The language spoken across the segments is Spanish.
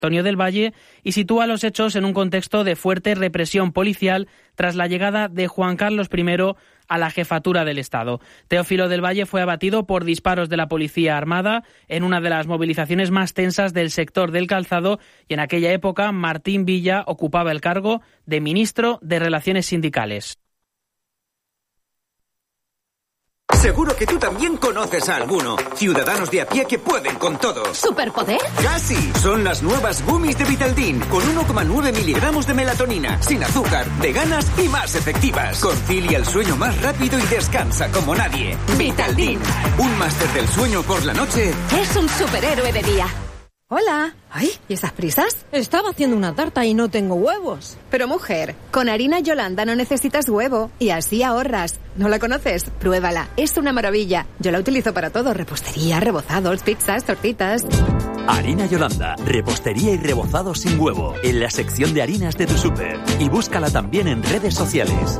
Antonio del Valle, y sitúa los hechos en un contexto de fuerte represión policial tras la llegada de Juan Carlos I a la jefatura del Estado. Teófilo del Valle fue abatido por disparos de la Policía Armada en una de las movilizaciones más tensas del sector del calzado, y en aquella época Martín Villa ocupaba el cargo de ministro de Relaciones Sindicales. Seguro que tú también conoces a alguno. Ciudadanos de a pie que pueden con todo. ¿Superpoder? ¡Casi! Son las nuevas gummies de Vitaldin, con 1,9 miligramos de melatonina, sin azúcar, veganas y más efectivas. Concilia el sueño más rápido y descansa como nadie. Vitaldin, un máster del sueño por la noche. Es un superhéroe de día. Hola. Ay, ¿y esas prisas? Estaba haciendo una tarta y no tengo huevos. Pero mujer, con harina Yolanda no necesitas huevo y así ahorras. ¿No la conoces? Pruébala, es una maravilla. Yo la utilizo para todo, repostería, rebozados, pizzas, tortitas. Harina Yolanda, repostería y rebozados sin huevo, en la sección de harinas de tu súper. Y búscala también en redes sociales.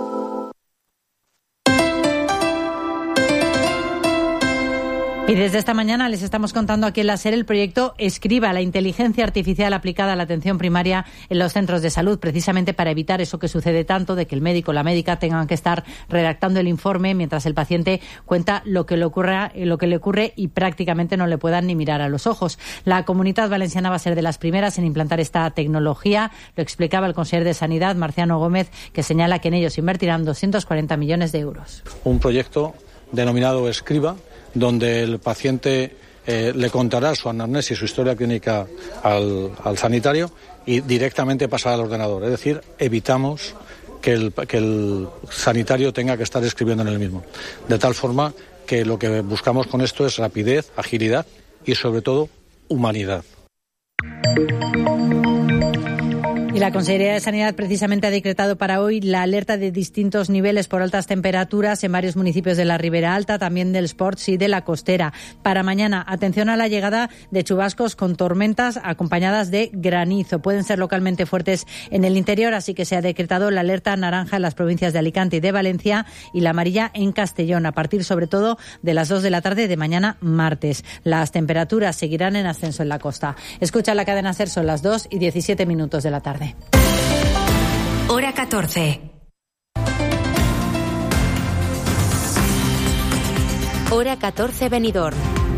Y desde esta mañana les estamos contando aquí en la SER el proyecto Escriba, la inteligencia artificial aplicada a la atención primaria en los centros de salud, precisamente para evitar eso que sucede tanto, de que el médico o la médica tengan que estar redactando el informe mientras el paciente cuenta lo que le ocurre y prácticamente no le puedan ni mirar a los ojos. La Comunitat Valenciana va a ser de las primeras en implantar esta tecnología. Lo explicaba el conseller de Sanidad, Marciano Gómez, que señala que en ellos invertirán 240 millones de euros. Un proyecto denominado Escriba, donde el paciente le contará su anamnesis, su historia clínica al sanitario y directamente pasará al ordenador. Es decir, evitamos que el sanitario tenga que estar escribiendo en el mismo. De tal forma que lo que buscamos con esto es rapidez, agilidad y sobre todo humanidad. Y la Consejería de Sanidad precisamente ha decretado para hoy la alerta de distintos niveles por altas temperaturas en varios municipios de la Ribera Alta, también del Sports y de la Costera. Para mañana, atención a la llegada de chubascos con tormentas acompañadas de granizo. Pueden ser localmente fuertes en el interior, así que se ha decretado la alerta naranja en las provincias de Alicante y de Valencia y la amarilla en Castellón, a partir sobre todo de las 2 de la tarde de mañana martes. Las temperaturas seguirán en ascenso en la costa. Escucha la cadena SER, son las 2:17 de la tarde. Hora 14. Hora 14 Benidorm.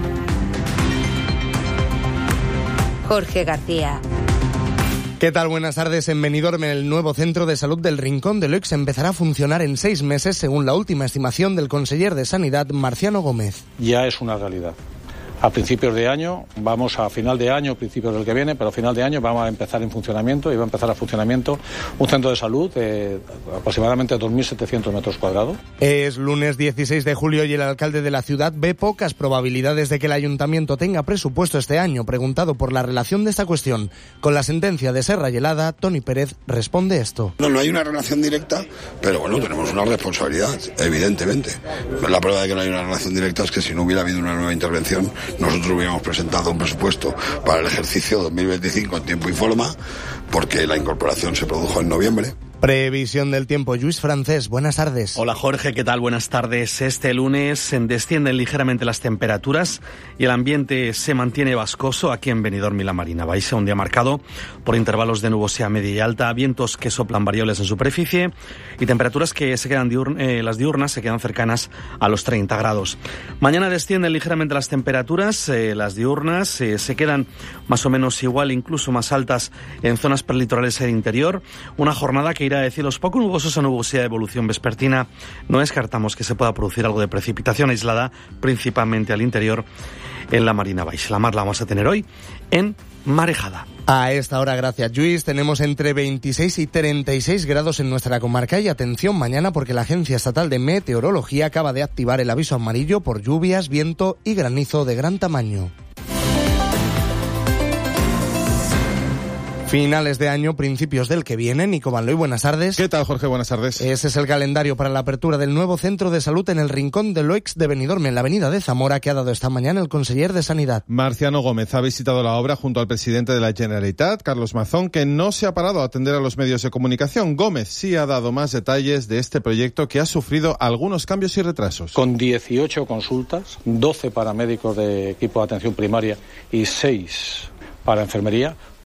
Jorge García. ¿Qué tal? Buenas tardes. En Benidorm, el nuevo centro de salud del Rincón de Loix empezará a funcionar en 6 meses, según la última estimación del conseller de Sanidad, Marciano Gómez. Ya es una realidad. A principios de año, vamos a final de año, principios del que viene, pero a final de año vamos a empezar en funcionamiento y va a empezar a funcionamiento un centro de salud de aproximadamente 2.700 metros cuadrados. Es lunes 16 de julio y el alcalde de la ciudad ve pocas probabilidades de que el ayuntamiento tenga presupuesto este año. Preguntado por la relación de esta cuestión con la sentencia de Serra y Helada, Toni Pérez responde esto. No hay una relación directa, pero bueno, tenemos una responsabilidad, evidentemente. La prueba de que no hay una relación directa es que si no hubiera habido una nueva intervención, nosotros hubiéramos presentado un presupuesto para el ejercicio 2025 en tiempo y forma, porque la incorporación se produjo en noviembre. Previsión del tiempo. Luis Francés, buenas tardes. Hola Jorge, ¿qué tal? Buenas tardes. Este lunes descienden ligeramente las temperaturas y el ambiente se mantiene vascoso aquí en Benidorm y La Marina. Vais a un día marcado por intervalos de nubosidad media y alta, vientos que soplan variables en superficie y temperaturas que se quedan las diurnas se quedan cercanas a los 30 grados. Mañana descienden ligeramente las temperaturas, las diurnas se quedan más o menos igual, incluso más altas en zonas prelitorales e interior. Una jornada que irá de cielos poco nubosos a nubosidad de evolución vespertina. No descartamos que se pueda producir algo de precipitación aislada, principalmente al interior en la Marina Baix. La mar la vamos a tener hoy en marejada. A esta hora, gracias Luis, tenemos entre 26 y 36 grados en nuestra comarca y atención mañana porque la Agencia Estatal de Meteorología acaba de activar el aviso amarillo por lluvias, viento y granizo de gran tamaño. Finales de año, principios del que viene. Nico Vanloy, buenas tardes. ¿Qué tal, Jorge? Buenas tardes. Ese es el calendario para la apertura del nuevo centro de salud en el Rincón de Loix de Benidorm, en la avenida de Zamora, que ha dado esta mañana el conseller de Sanidad. Marciano Gómez ha visitado la obra junto al presidente de la Generalitat, Carlos Mazón, que no se ha parado a atender a los medios de comunicación. Gómez sí ha dado más detalles de este proyecto que ha sufrido algunos cambios y retrasos. Con 18 consultas, 12 paramédicos de equipo de atención primaria y 6 para enfermería,